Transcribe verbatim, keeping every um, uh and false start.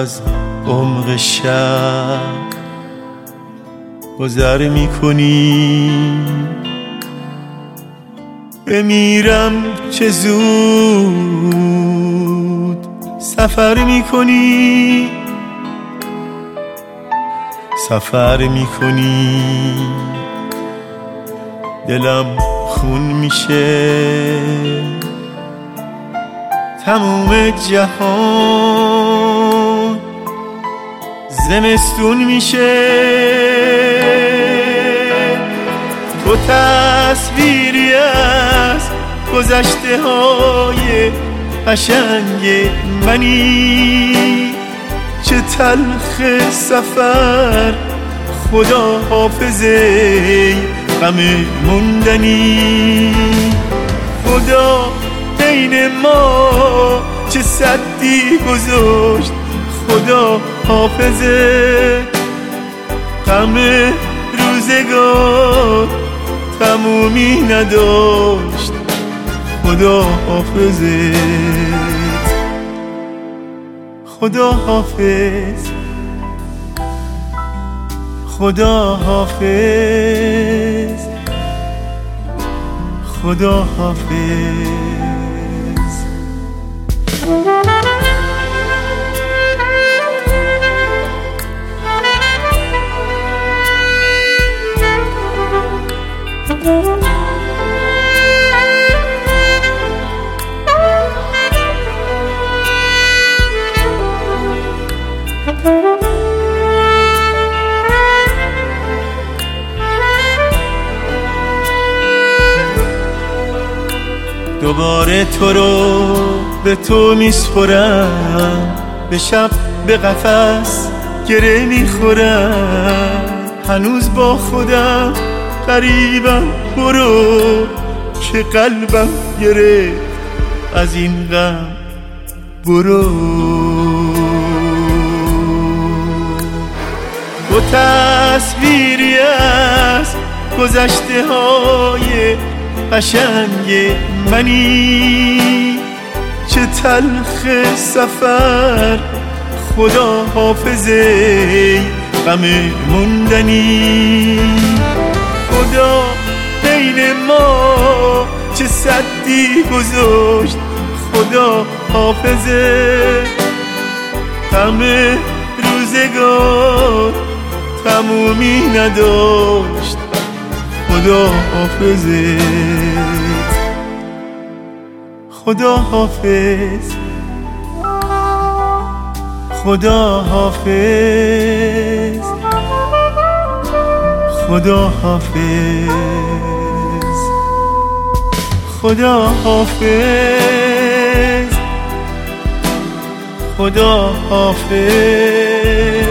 از عمق شب گذر میکنی، بمیرم چه زود سفر میکنی، سفر میکنی، دلم خون میشه، تموم جهان زمستون میشه. تو تصویری از گذشته های قشنگ منی، چه تلخ سفر خدا حافظه غم موندنی. خدا بین ما چه سدی گذاشت، خدا حافظه غم روزگار تمومی نداشت، خدا حافظه، خدا حافظ، خدا حافظ، خدا حافظ. دوباره تو رو به تو میسپرم، به شب به قفس گره میخورم، هنوز با خودم غریبم، برو که قلبم گرفت از این غم، برو. تو تصویری از گذشته های قشنگ منی، چه تلخ سفر خدا حافظه غم موندنی. خدا بین ما چه سدی گذاشت، خدا حافظه غم روزگار تمومی نداشت، خدا حافظه، خدا حافظ، خدا حافظ، خدا حافظ، خدا حافظ، خدا حافظ.